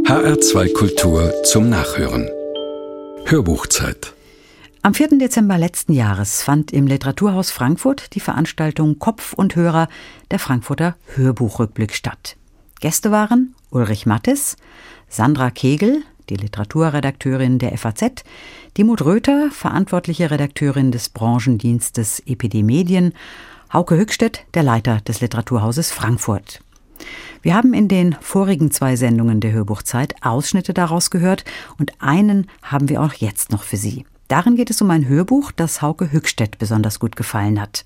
HR2 Kultur zum Nachhören. Hörbuchzeit. Am 4. Dezember letzten Jahres fand im Literaturhaus Frankfurt die Veranstaltung Kopf und Hörer, der Frankfurter Hörbuchrückblick statt. Gäste waren Ulrich Mattes, Sandra Kegel, die Literaturredakteurin der FAZ, Dimut Röther, verantwortliche Redakteurin des Branchendienstes EPD Medien, Hauke Höchstedt, der Leiter des Literaturhauses Frankfurt. Wir haben in den vorigen 2 Sendungen der Hörbuchzeit Ausschnitte daraus gehört und einen haben wir auch jetzt noch für Sie. Darin geht es um ein Hörbuch, das Hauke Höchstedt besonders gut gefallen hat.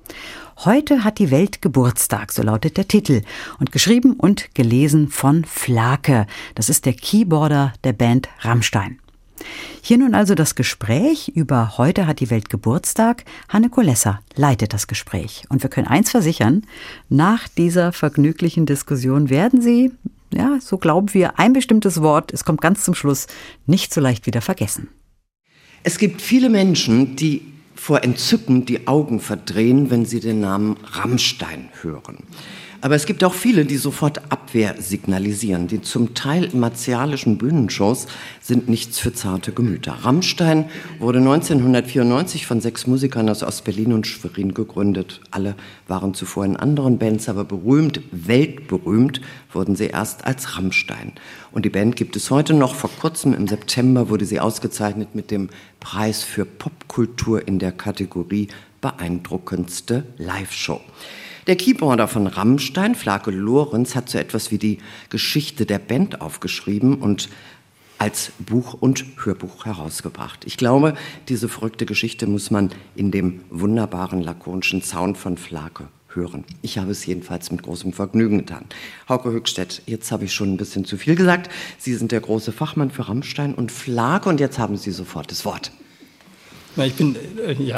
Heute hat die Welt Geburtstag, so lautet der Titel, und geschrieben und gelesen von Flake. Das ist der Keyboarder der Band Rammstein. Hier nun also das Gespräch über Heute hat die Welt Geburtstag. Hanne Kolesser leitet das Gespräch. Und wir können eins versichern, nach dieser vergnüglichen Diskussion werden Sie, ja, so glauben wir, ein bestimmtes Wort, es kommt ganz zum Schluss, nicht so leicht wieder vergessen. Es gibt viele Menschen, die vor Entzücken die Augen verdrehen, wenn sie den Namen Rammstein hören. Aber es gibt auch viele, die sofort Abwehr signalisieren. Die zum Teil martialischen Bühnenshows sind nichts für zarte Gemüter. Rammstein wurde 1994 von 6 Musikern aus Ostberlin und Schwerin gegründet. Alle waren zuvor in anderen Bands, aber berühmt, weltberühmt wurden sie erst als Rammstein. Und die Band gibt es heute noch. Vor kurzem im September wurde sie ausgezeichnet mit dem Preis für Popkultur in der Kategorie Beeindruckendste Live-Show. Der Keyboarder von Rammstein, Flake Lorenz, hat so etwas wie die Geschichte der Band aufgeschrieben und als Buch und Hörbuch herausgebracht. Ich glaube, diese verrückte Geschichte muss man in dem wunderbaren lakonischen Sound von Flake hören. Ich habe es jedenfalls mit großem Vergnügen getan. Hauke Höchstedt, jetzt habe ich schon ein bisschen zu viel gesagt. Sie sind der große Fachmann für Rammstein und Flake und jetzt haben Sie sofort das Wort. Na, ich bin,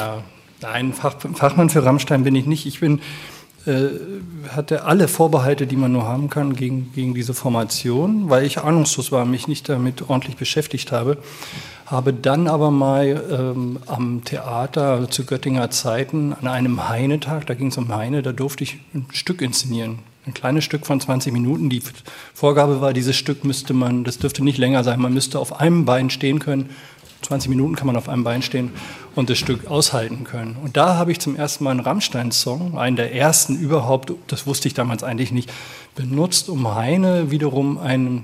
ein Fachmann für Rammstein bin ich nicht. Ich hatte alle Vorbehalte, die man nur haben kann gegen diese Formation, weil ich ahnungslos war, mich nicht damit ordentlich beschäftigt habe. Habe dann aber mal am Theater, also zu Göttinger Zeiten, an einem Heine-Tag, da ging es um Heine, da durfte ich ein Stück inszenieren. Ein kleines Stück von 20 Minuten. Die Vorgabe war, dieses Stück das dürfte nicht länger sein, man müsste auf einem Bein stehen können. 20 Minuten kann man auf einem Bein stehen und das Stück aushalten können. Und da habe ich zum ersten Mal einen Rammstein-Song, einen der ersten überhaupt, das wusste ich damals eigentlich nicht, benutzt, um Heine wiederum ein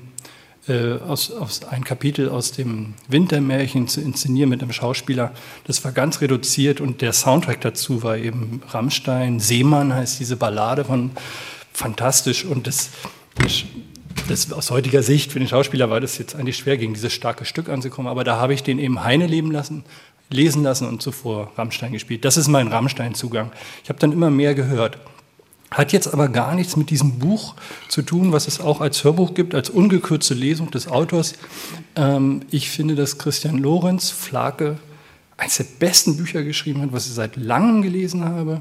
Kapitel aus dem Wintermärchen zu inszenieren mit einem Schauspieler. Das war ganz reduziert und der Soundtrack dazu war eben Rammstein. Seemann heißt diese Ballade von fantastisch und das aus heutiger Sicht für den Schauspieler war das jetzt eigentlich schwer, gegen dieses starke Stück anzukommen, aber da habe ich den eben Heine lesen lassen und zuvor Rammstein gespielt. Das ist mein Rammstein-Zugang. Ich habe dann immer mehr gehört. Hat jetzt aber gar nichts mit diesem Buch zu tun, was es auch als Hörbuch gibt, als ungekürzte Lesung des Autors. Ich finde, dass Christian Lorenz, Flake, eines der besten Bücher geschrieben hat, was ich seit langem gelesen habe.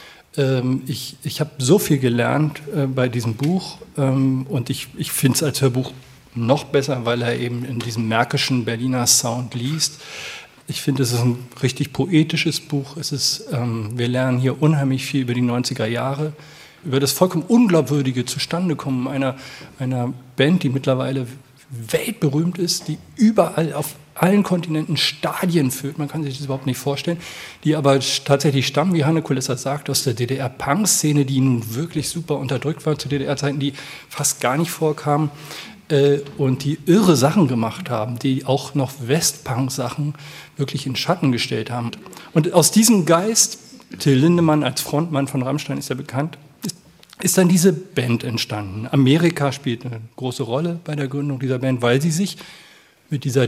Ich habe so viel gelernt bei diesem Buch und ich finde es als Hörbuch noch besser, weil er eben in diesem märkischen Berliner Sound liest. Ich finde, es ist ein richtig poetisches Buch. Wir lernen hier unheimlich viel über die 90er Jahre, über das vollkommen unglaubwürdige Zustandekommen einer Band, die mittlerweile weltberühmt ist, die überall auf allen Kontinenten Stadien füllt, man kann sich das überhaupt nicht vorstellen, die aber tatsächlich stammen, wie Hanne Kolesser sagt, aus der DDR-Punk-Szene, die nun wirklich super unterdrückt war zu DDR-Zeiten, die fast gar nicht vorkamen und die irre Sachen gemacht haben, die auch noch Westpunk-Sachen wirklich in Schatten gestellt haben. Und aus diesem Geist, Till Lindemann als Frontmann von Rammstein ist ja bekannt, ist dann diese Band entstanden. Amerika spielt eine große Rolle bei der Gründung dieser Band, weil sie sich mit dieser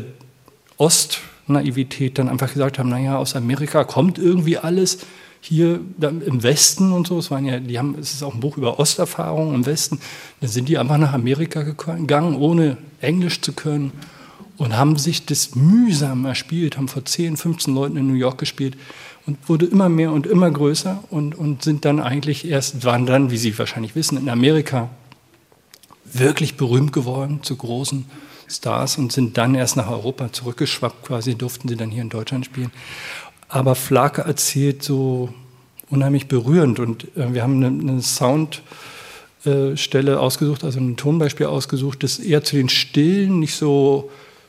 Ostnaivität dann einfach gesagt haben, naja, aus Amerika kommt irgendwie alles, hier im Westen und so, es ist auch ein Buch über Osterfahrungen im Westen, dann sind die einfach nach Amerika gegangen, ohne Englisch zu können und haben sich das mühsam erspielt, haben vor 10, 15 Leuten in New York gespielt und wurde immer mehr und immer größer und sind dann waren dann, wie Sie wahrscheinlich wissen, in Amerika wirklich berühmt geworden, zu großen Stars und sind dann erst nach Europa zurückgeschwappt, quasi durften sie dann hier in Deutschland spielen. Aber Flake erzählt so unheimlich berührend und wir haben eine Sound Stelle ausgesucht, also ein Tonbeispiel ausgesucht, das eher zu den stillen, nicht so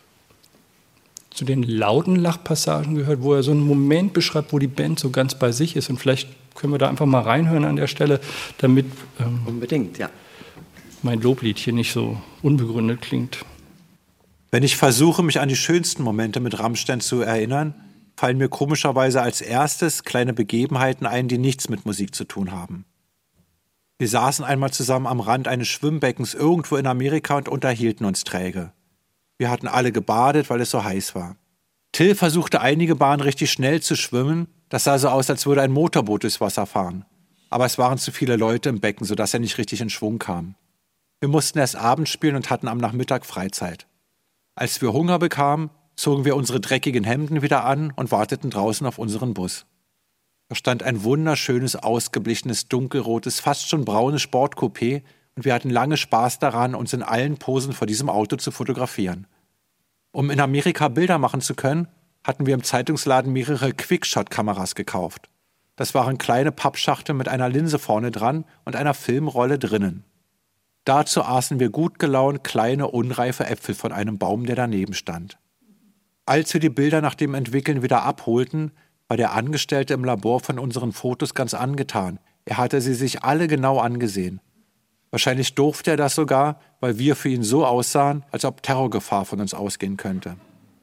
zu den lauten Lachpassagen gehört, wo er so einen Moment beschreibt, wo die Band so ganz bei sich ist. Und vielleicht können wir da einfach mal reinhören an der Stelle, damit unbedingt, ja, mein Loblied hier nicht so unbegründet klingt. Wenn ich versuche, mich an die schönsten Momente mit Rammstein zu erinnern, fallen mir komischerweise als erstes kleine Begebenheiten ein, die nichts mit Musik zu tun haben. Wir saßen einmal zusammen am Rand eines Schwimmbeckens irgendwo in Amerika und unterhielten uns träge. Wir hatten alle gebadet, weil es so heiß war. Till versuchte einige Bahnen richtig schnell zu schwimmen. Das sah so aus, als würde ein Motorboot durchs Wasser fahren. Aber es waren zu viele Leute im Becken, sodass er nicht richtig in Schwung kam. Wir mussten erst abends spielen und hatten am Nachmittag Freizeit. Als wir Hunger bekamen, zogen wir unsere dreckigen Hemden wieder an und warteten draußen auf unseren Bus. Da stand ein wunderschönes, ausgeblichenes, dunkelrotes, fast schon braunes Sportcoupé und wir hatten lange Spaß daran, uns in allen Posen vor diesem Auto zu fotografieren. Um in Amerika Bilder machen zu können, hatten wir im Zeitungsladen mehrere Quickshot-Kameras gekauft. Das waren kleine Pappschachteln mit einer Linse vorne dran und einer Filmrolle drinnen. Dazu aßen wir gut gelaunt kleine, unreife Äpfel von einem Baum, der daneben stand. Als wir die Bilder nach dem Entwickeln wieder abholten, war der Angestellte im Labor von unseren Fotos ganz angetan. Er hatte sie sich alle genau angesehen. Wahrscheinlich durfte er das sogar, weil wir für ihn so aussahen, als ob Terrorgefahr von uns ausgehen könnte.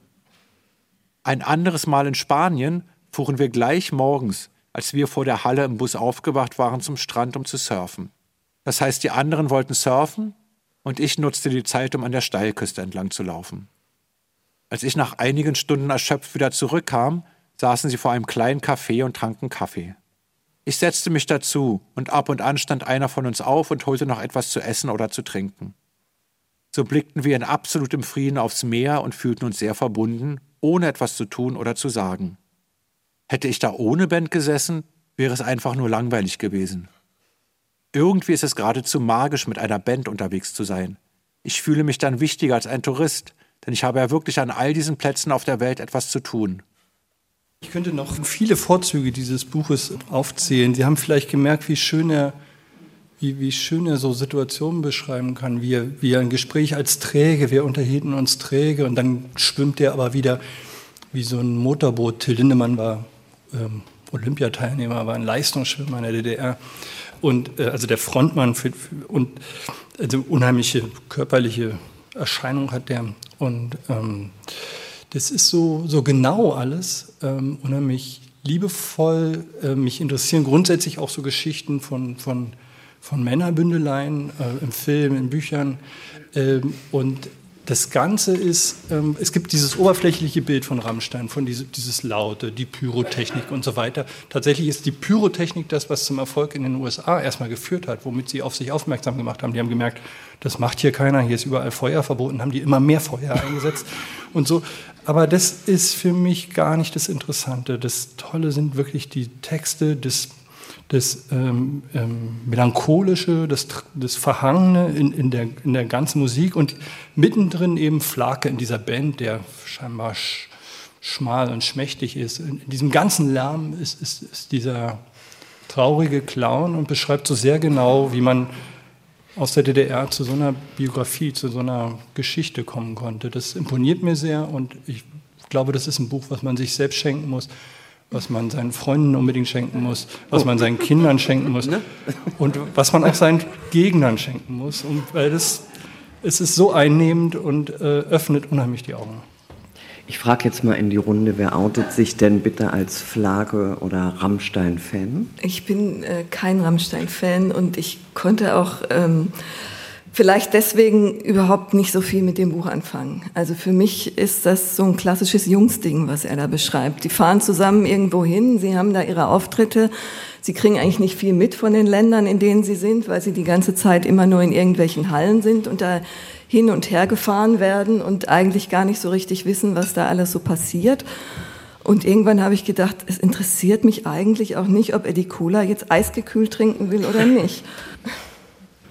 Ein anderes Mal in Spanien fuhren wir gleich morgens, als wir vor der Halle im Bus aufgewacht waren, zum Strand, um zu surfen. Das heißt, die anderen wollten surfen und ich nutzte die Zeit, um an der Steilküste entlang zu laufen. Als ich nach einigen Stunden erschöpft wieder zurückkam, saßen sie vor einem kleinen Café und tranken Kaffee. Ich setzte mich dazu und ab und an stand einer von uns auf und holte noch etwas zu essen oder zu trinken. So blickten wir in absolutem Frieden aufs Meer und fühlten uns sehr verbunden, ohne etwas zu tun oder zu sagen. Hätte ich da ohne Band gesessen, wäre es einfach nur langweilig gewesen. Irgendwie ist es geradezu magisch, mit einer Band unterwegs zu sein. Ich fühle mich dann wichtiger als ein Tourist, denn ich habe ja wirklich an all diesen Plätzen auf der Welt etwas zu tun. Ich könnte noch viele Vorzüge dieses Buches aufzählen. Sie haben vielleicht gemerkt, wie schön er so Situationen beschreiben kann, wie er ein Gespräch als träge, wir unterhielten uns träge und dann schwimmt er aber wieder wie so ein Motorboot. Till Lindemann war Olympiateilnehmer, war ein Leistungsschwimmer in der DDR. Und also der Frontmann also unheimliche körperliche Erscheinung hat der. Und das ist so genau alles, unheimlich liebevoll. Mich interessieren grundsätzlich auch so Geschichten von Männerbündeleien im Film, in Büchern. Und das Ganze ist, es gibt dieses oberflächliche Bild von Rammstein, von dieses Laute, die Pyrotechnik und so weiter. Tatsächlich ist die Pyrotechnik das, was zum Erfolg in den USA erstmal geführt hat, womit sie auf sich aufmerksam gemacht haben. Die haben gemerkt, das macht hier keiner, hier ist überall Feuer verboten, haben die immer mehr Feuer eingesetzt und so. Aber das ist für mich gar nicht das Interessante. Das Tolle sind wirklich die Texte, das Melancholische, das Verhangene in der ganzen Musik und mittendrin eben Flake in dieser Band, der scheinbar schmal und schmächtig ist. In diesem ganzen Lärm ist dieser traurige Clown und beschreibt so sehr genau, wie man aus der DDR zu so einer Biografie, zu so einer Geschichte kommen konnte. Das imponiert mir sehr und ich glaube, das ist ein Buch, was man sich selbst schenken muss, was man seinen Freunden unbedingt schenken muss, was man seinen Kindern schenken muss und was man auch seinen Gegnern schenken muss. Und weil es ist so einnehmend und öffnet unheimlich die Augen. Ich frage jetzt mal in die Runde, wer outet sich denn bitte als Flake- oder Rammstein-Fan? Ich bin kein Rammstein-Fan und ich konnte auch vielleicht deswegen überhaupt nicht so viel mit dem Buch anfangen. Also für mich ist das so ein klassisches Jungsding, was er da beschreibt. Die fahren zusammen irgendwo hin, sie haben da ihre Auftritte, sie kriegen eigentlich nicht viel mit von den Ländern, in denen sie sind, weil sie die ganze Zeit immer nur in irgendwelchen Hallen sind und da hin und her gefahren werden und eigentlich gar nicht so richtig wissen, was da alles so passiert. Und irgendwann habe ich gedacht, es interessiert mich eigentlich auch nicht, ob er die Cola jetzt eisgekühlt trinken will oder nicht.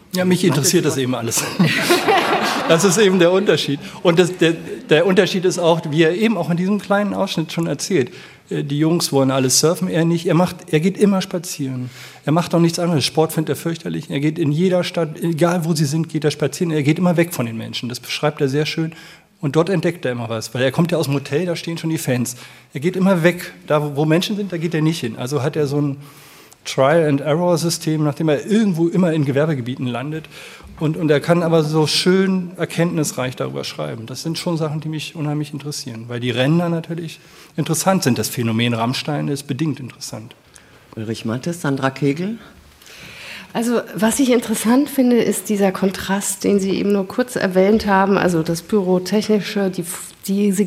Ja, mich interessiert das eben alles. Das ist eben der Unterschied. Und der Unterschied ist auch, wie er eben auch in diesem kleinen Ausschnitt schon erzählt, die Jungs wollen alles surfen, er nicht. Er geht immer spazieren. Er macht auch nichts anderes. Sport findet er fürchterlich. Er geht in jeder Stadt, egal wo sie sind, geht er spazieren. Er geht immer weg von den Menschen. Das beschreibt er sehr schön. Und dort entdeckt er immer was. Weil er kommt ja aus dem Hotel, da stehen schon die Fans. Er geht immer weg. Da, wo Menschen sind, da geht er nicht hin. Also hat er so ein Trial-and-Error-System, nachdem er irgendwo immer in Gewerbegebieten landet. Und er kann aber so schön erkenntnisreich darüber schreiben. Das sind schon Sachen, die mich unheimlich interessieren, weil die Ränder natürlich interessant sind. Das Phänomen Rammstein ist bedingt interessant. Ulrich Mattes, Sandra Kegel? Also was ich interessant finde, ist dieser Kontrast, den Sie eben nur kurz erwähnt haben, also das Pyrotechnische, diese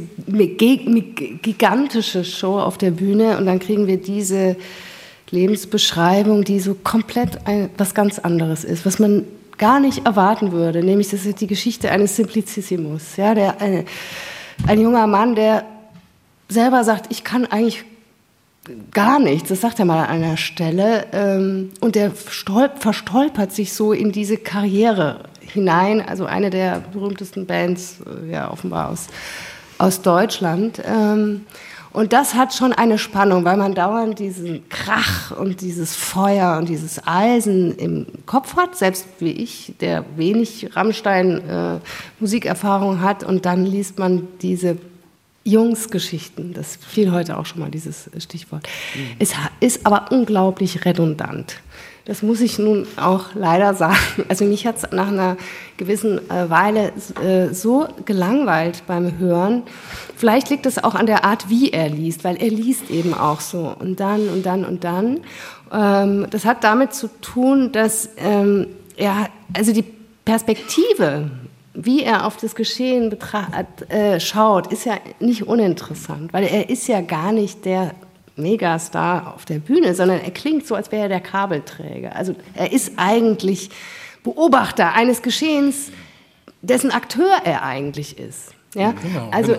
gigantische Show auf der Bühne und dann kriegen wir diese Lebensbeschreibung, die so komplett was ganz anderes ist, was man gar nicht erwarten würde, nämlich das ist die Geschichte eines Simplicissimus, ja, ein junger Mann, der selber sagt, ich kann eigentlich gar nichts, das sagt er mal an einer Stelle, und der verstolpert sich so in diese Karriere hinein, also eine der berühmtesten Bands, ja offenbar aus Deutschland. Und das hat schon eine Spannung, weil man dauernd diesen Krach und dieses Feuer und dieses Eisen im Kopf hat, selbst wie ich, der wenig Rammstein-Musikerfahrung hat. Und dann liest man diese Jungsgeschichten, das fiel heute auch schon mal dieses Stichwort. Es ist aber unglaublich redundant. Das muss ich nun auch leider sagen. Also mich hat es nach einer gewissen Weile so gelangweilt beim Hören. Vielleicht liegt es auch an der Art, wie er liest, weil er liest eben auch so und dann und dann und dann. Das hat damit zu tun, dass also die Perspektive, wie er auf das Geschehen schaut, ist ja nicht uninteressant, weil er ist ja gar nicht der Megastar auf der Bühne, sondern er klingt so, als wäre er der Kabelträger. Also er ist eigentlich Beobachter eines Geschehens, dessen Akteur er eigentlich ist. Ja? Genau, also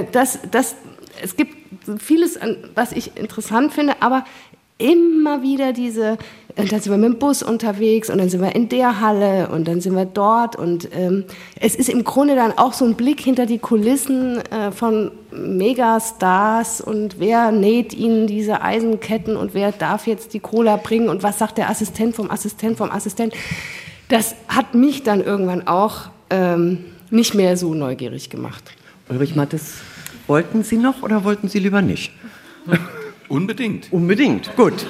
es gibt vieles, was ich interessant finde, aber immer wieder dann sind wir mit dem Bus unterwegs und dann sind wir in der Halle und dann sind wir dort und es ist im Grunde dann auch so ein Blick hinter die Kulissen von Megastars und wer näht ihnen diese Eisenketten und wer darf jetzt die Cola bringen und was sagt der Assistent vom Assistent vom Assistent. Das hat mich dann irgendwann auch nicht mehr so neugierig gemacht. Ulrich Mattes, wollten Sie noch oder wollten Sie lieber nicht? Unbedingt. Unbedingt, gut.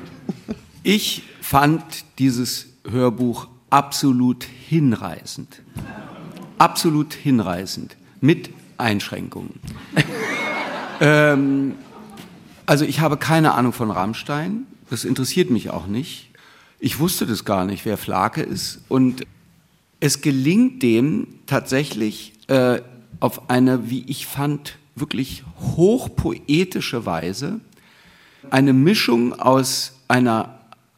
Ich fand dieses Hörbuch absolut hinreißend. Absolut hinreißend. Mit Einschränkungen. Also ich habe keine Ahnung von Rammstein. Das interessiert mich auch nicht. Ich wusste das gar nicht, wer Flake ist. Und es gelingt dem tatsächlich auf eine, wie ich fand, wirklich hochpoetische Weise, eine Mischung aus einer,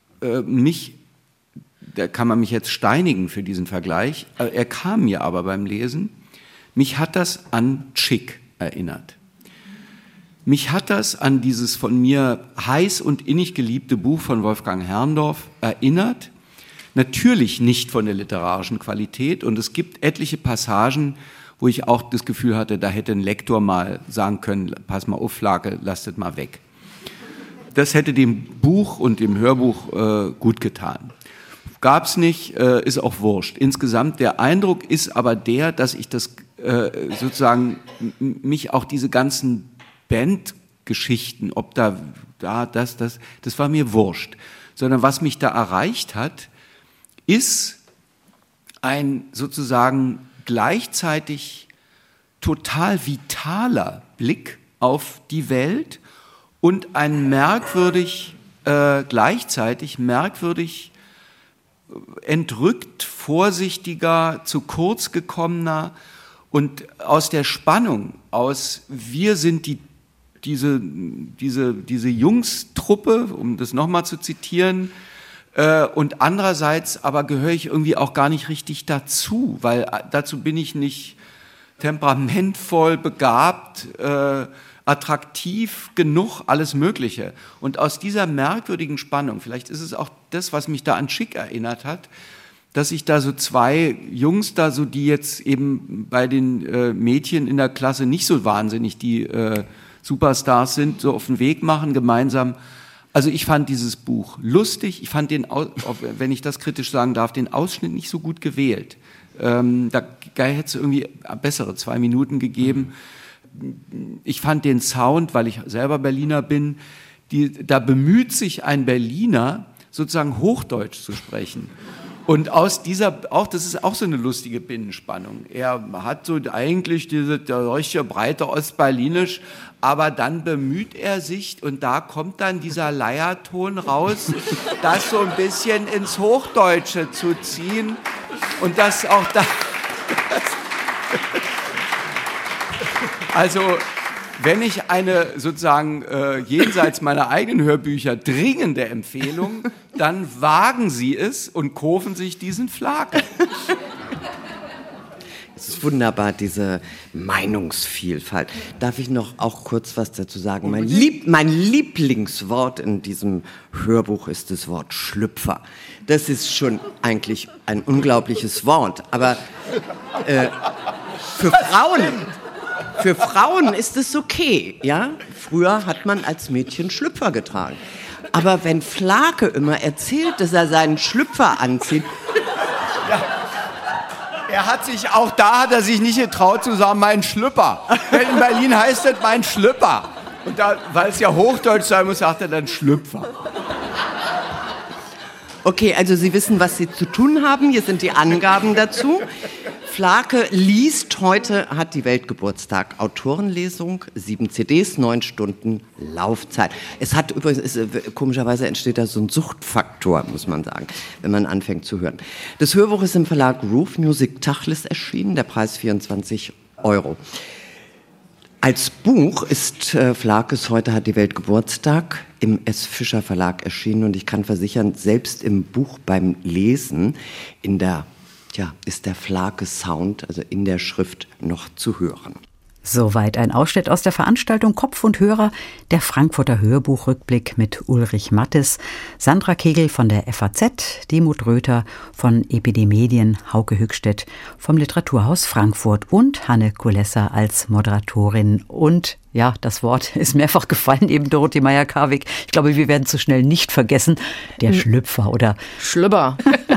da kann man mich jetzt steinigen für diesen Vergleich, er kam mir aber beim Lesen, mich hat das an Chick erinnert. Mich hat das an dieses von mir heiß und innig geliebte Buch von Wolfgang Herrndorf erinnert, natürlich nicht von der literarischen Qualität und es gibt etliche Passagen, wo ich auch das Gefühl hatte, da hätte ein Lektor mal sagen können, pass mal auf, Flake, lasst das mal weg. Das hätte dem Buch und dem Hörbuch gut getan. Gab's nicht, ist auch wurscht. Insgesamt der Eindruck ist aber der, dass ich das sozusagen mich auch diese ganzen Bandgeschichten, ob das war mir wurscht. Sondern was mich da erreicht hat, ist ein sozusagen gleichzeitig total vitaler Blick auf die Welt und ein gleichzeitig merkwürdig entrückt, vorsichtiger, zu kurz gekommener und aus der Spannung, aus wir sind diese Jungstruppe, um das nochmal zu zitieren, und andererseits aber gehöre ich irgendwie auch gar nicht richtig dazu, weil dazu bin ich nicht temperamentvoll, begabt, attraktiv genug, alles Mögliche. Und aus dieser merkwürdigen Spannung, vielleicht ist es auch das, was mich da an Chick erinnert hat, dass ich da so zwei Jungs da so, die jetzt eben bei den Mädchen in der Klasse nicht so wahnsinnig die Superstars sind, so auf den Weg machen gemeinsam. Also ich fand dieses Buch lustig. Ich fand den, wenn ich das kritisch sagen darf, den Ausschnitt nicht so gut gewählt. Da hätte es irgendwie bessere 2 Minuten gegeben. Ich fand den Sound, weil ich selber Berliner bin, da bemüht sich ein Berliner, sozusagen Hochdeutsch zu sprechen. Und aus das ist auch so eine lustige Binnenspannung. Er hat so eigentlich der richtige breite Ostberlinisch, aber dann bemüht er sich und da kommt dann dieser Leierton raus, das so ein bisschen ins Hochdeutsche zu ziehen und das auch da. Also, wenn ich eine sozusagen jenseits meiner eigenen Hörbücher dringende Empfehlung, dann wagen Sie es und kaufen sich diesen Flake. Es ist wunderbar, diese Meinungsvielfalt. Darf ich noch auch kurz was dazu sagen? Mein Lieblingswort in diesem Hörbuch ist das Wort Schlüpfer. Das ist schon eigentlich ein unglaubliches Wort, aber für Frauen ist es okay, ja? Früher hat man als Mädchen Schlüpfer getragen. Aber wenn Flake immer erzählt, dass er seinen Schlüpfer anzieht... Ja. Hat er sich nicht getraut zu sagen, mein Schlüpper. In Berlin heißt es mein Schlüpper. Und weil es ja Hochdeutsch sein muss, sagt er dann Schlüpfer. Okay, also Sie wissen, was Sie zu tun haben. Hier sind die Angaben dazu. Flake liest, heute hat die Welt Geburtstag. Autorenlesung, 7 CDs, 9 Stunden Laufzeit. Es hat übrigens, komischerweise entsteht da so ein Suchtfaktor, muss man sagen, wenn man anfängt zu hören. Das Hörbuch ist im Verlag Roof Music Tachlis erschienen, der Preis 24 €. Als Buch ist Flakes Heute hat die Welt Geburtstag im S. Fischer Verlag erschienen und ich kann versichern, selbst im Buch beim Lesen ist der Flake-Sound, also in der Schrift, noch zu hören. Soweit ein Ausschnitt aus der Veranstaltung Kopf und Hörer, der Frankfurter Hörbuchrückblick mit Ulrich Mattes, Sandra Kegel von der FAZ, Dimut Röther von EPD Medien, Hauke Hückstedt vom Literaturhaus Frankfurt und Hanne Kulessa als Moderatorin. Und ja, das Wort ist mehrfach gefallen, eben Dorothee Meyer-Karwig. Ich glaube, wir werden zu schnell nicht vergessen, der Schlüpfer oder Schlüpper.